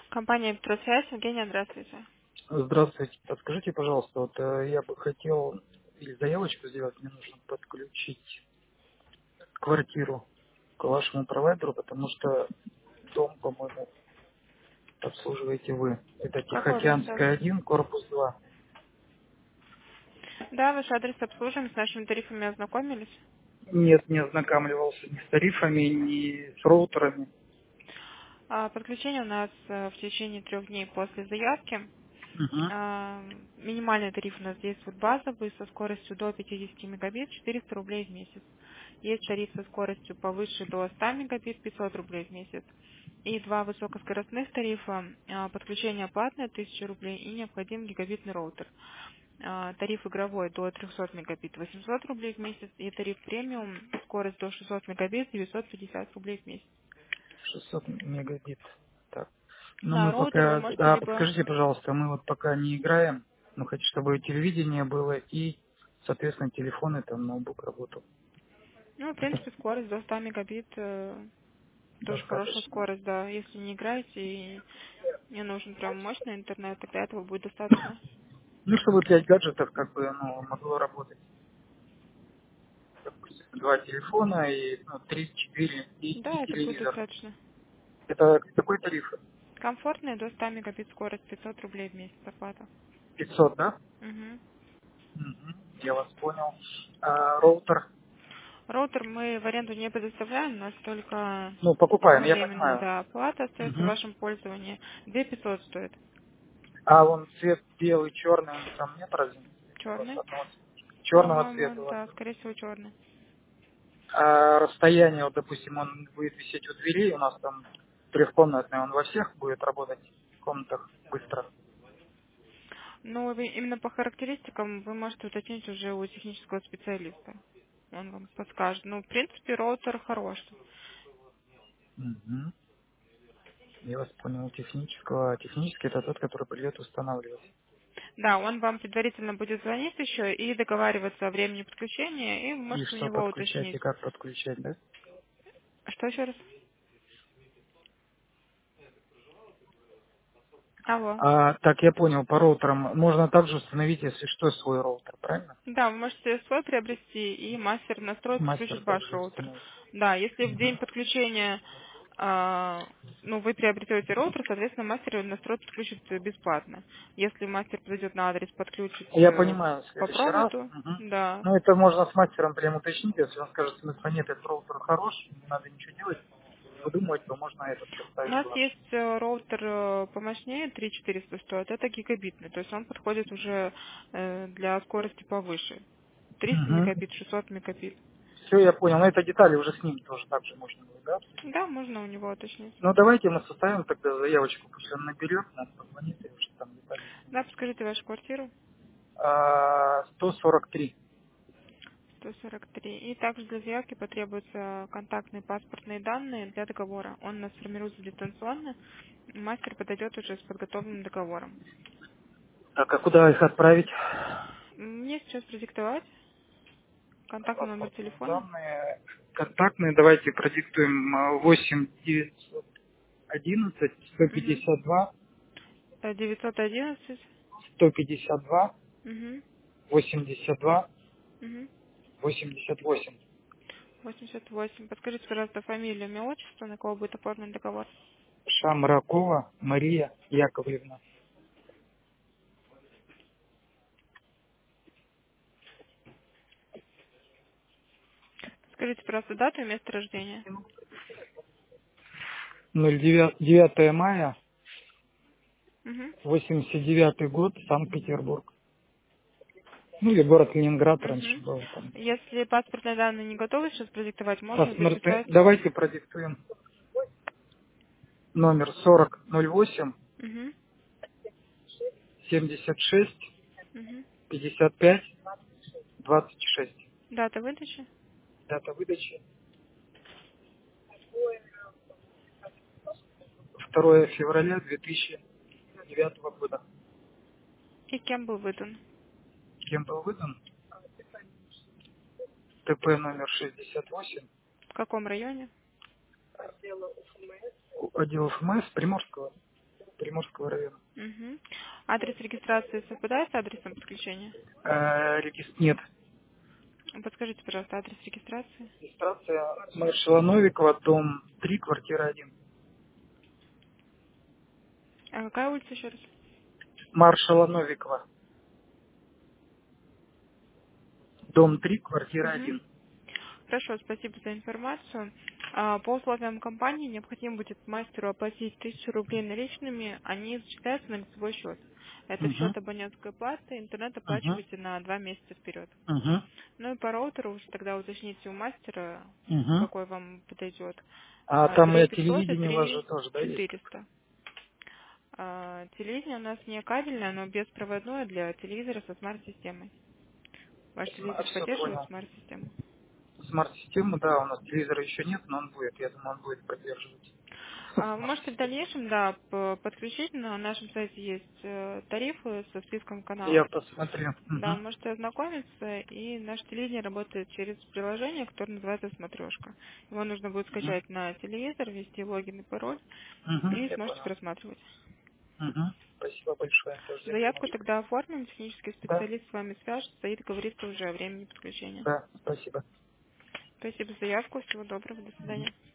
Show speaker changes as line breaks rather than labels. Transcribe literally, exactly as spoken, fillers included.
Компания «Петросвязь». Евгения, здравствуйте.
Здравствуйте. Подскажите, пожалуйста, вот э, я бы хотел или заявочку сделать, мне нужно подключить квартиру к вашему провайдеру, потому что дом, по-моему, обслуживаете вы. Это
Какой ваш
Тихоокеанская
адрес?
один, корпус два.
Да, ваш адрес обслуживаем, с нашими тарифами ознакомились.
Нет, не ознакомливался ни с тарифами, ни с роутерами.
А, Подключение у нас э, в течение трех дней после заявки.
Угу.
А, Минимальный тариф у нас действует базовый со скоростью до пятидесяти мегабит, четыреста рублей в месяц. Есть тариф со скоростью повыше до ста мегабит, пятьсот рублей в месяц. И два высокоскоростных тарифа. А, Подключение платное, тысяча рублей, и необходим гигабитный роутер. А, Тариф игровой до трехсот мегабит, восемьсот рублей в месяц. И тариф премиум, скорость до шестисот мегабит, девятьсот пятьдесят рублей в месяц.
шестьсот мегабит. Так. Ну,
Да,
мы
роутер вы
пока...
можете
А,
либо...
подскажите, пожалуйста, мы вот пока не играем. Ну, хочу, чтобы телевидение было и, соответственно, телефон, это ноутбук работал.
Ну, в принципе, скорость до ста мегабит, э, тоже хорошая
Достаточно.
скорость, да. Если не играете и не нужен прям мощный интернет, тогда этого будет достаточно.
Ну, чтобы пять гаджетов как бы ну, могло работать. Допустим, два телефона и ну, три, четыре и, и
Да, это будет
телевизор.
достаточно.
Это какой тариф?
Комфортная до ста мегабит скорость, пятьсот рублей в месяц оплата.
пятьсот, да?
Мгм.
Мгм. Я вас понял. А, роутер?
Роутер мы в аренду не предоставляем, у нас только
Ну, покупаем, я
единовременная,
понимаю.
да, оплата остается в
Мгм.
вашем пользовании. две тысячи пятьсот стоит.
А вон цвет белый, черный, у них там нет разницы? У вас
Черный.
одного цвета. Черного цвета
По-моему,
у вас.
да, скорее всего, черный.
А расстояние, вот, допустим, он будет висеть у двери, у нас там трехкомнатный, он во всех будет работать в комнатах быстро.
Ну, вы- именно по характеристикам вы можете уточнить уже у технического специалиста. Он вам подскажет. Ну, в принципе, роутер хорош.
Мгм. Я вас понял, технического. Технический это тот, который придет устанавливать.
Да, он вам предварительно будет звонить еще и договариваться о времени подключения, и вы
И
можете у
что
него
подключать
уточнить.
и как подключать, да?
Что еще раз? Алло.
А, так, я понял, по роутерам можно также установить, если что, свой роутер, правильно?
Да, вы можете свой приобрести и мастер настроит,
Мастер
подключить ваш
также
роутер.
установить.
Да, если в день
Мгм.
подключения а, ну, вы приобретете роутер, соответственно, мастер его настроит, подключит э, бесплатно. Если мастер подойдет на адрес, подключить
Я
э,
понимаю, в
по
следующий раз.
проводу,
Мгм.
да.
Ну, это можно с мастером прям уточнить, если он скажет, смысла нет, этот роутер хорош, не надо ничего делать, выдумывать, то можно этот
У
поставить
нас
ваш.
есть э, роутер э, помощнее, три тысячи четыреста стоит, это гигабитный, то есть он подходит уже э, для скорости повыше. триста
Угу.
мегабит, шестьсот мегабит.
Все, я понял. Но это детали уже с ним тоже так же можно будет, да, обсудить?
Да, можно у него уточнить.
Ну, давайте мы составим тогда заявочку, пусть он наберет, нам позвонит, и уже там детали с ним
Да,
обсудим.
подскажите вашу квартиру.
А, сто сорок три.
сто сорок три. И также для заявки потребуются контактные паспортные данные для договора. Он у нас формируется дистанционно. Мастер подойдет уже с подготовленным договором.
Так, а куда их отправить?
Мне сейчас продиктовать контактный номер
Паспортные
телефона.
данные. Контактные давайте продиктуем а, восемь девятьсот одиннадцать сто
Угу.
пятьдесят два
девятьсот одиннадцать.
сто пятьдесят два
Угу.
восемьдесят два
Угу.
восемьдесят восемь.
восемьдесят восемь. Подскажите, пожалуйста, фамилию, имя, отчество, на кого будет оформлен договор.
Шамракова Мария Яковлевна.
Скажите, пожалуйста, дату и место рождения.
ноль девятое мая
Угу.
восемьдесят девятый год, Санкт-Петербург. Ну или город Ленинград раньше
Угу.
был там.
Если паспортные данные не готовы сейчас продиктовать, можно
Паспортный.
записать.
Давайте продиктуем номер сорок ноль восемь
Угу.
семьдесят шесть
Угу.
пятьдесят пять двадцать шесть.
Дата выдачи.
Дата выдачи второе февраля две тысячи девятого года.
И кем был выдан?
Кем был выдан? ТП номер шестьдесят восемь,
В каком районе?
отдел ФМС Приморского. Приморского района.
Угу. Адрес регистрации совпадает с адресом подключения?
Э, регис- Нет.
Подскажите, пожалуйста, адрес регистрации.
Регистрация маршала Новикова, дом три, квартира один.
А какая улица еще раз?
Маршала Новикова, дом три, квартира
Угу.
один.
Хорошо, спасибо за информацию. А, По условиям компании необходимо будет мастеру оплатить тысячу рублей наличными, они зачисляются на лицевой счет. Это в
Угу.
счет абонентской платы, интернет
Угу.
оплачиваете на два месяца вперед.
Угу.
Ну и по роутеру уже тогда уточните у мастера,
Угу.
какой вам подойдет.
А
А,
там
три
и
пятьсот и
телевидение у вас же
три
тоже, да, есть?
четыреста. А, Телевидение у нас не кабельное, но беспроводное для телевизора со смарт-системой. Ваш телевизор
Все
поддерживает
понял.
смарт-систему?
Смарт-систему, да, у нас телевизора еще нет, но он будет, я думаю, он будет поддерживать
А, Вы можете в
смарт-систему.
дальнейшем, да, п- подключить. На нашем сайте есть э, тарифы со списком
Я
каналов.
посмотрю.
Да,
Угу.
можете ознакомиться, и наше телевидение работает через приложение, которое называется «Смотрешка». Его нужно будет
Угу.
скачать на телевизор, ввести логин и пароль,
Угу.
и
Я
сможете
понял.
просматривать.
Угу. Спасибо большое тоже за
Заявку
информацию.
тогда оформим, технический
Да,
специалист с вами свяжется и договорится уже о времени подключения.
да, спасибо.
Спасибо за заявку, всего доброго, до свидания.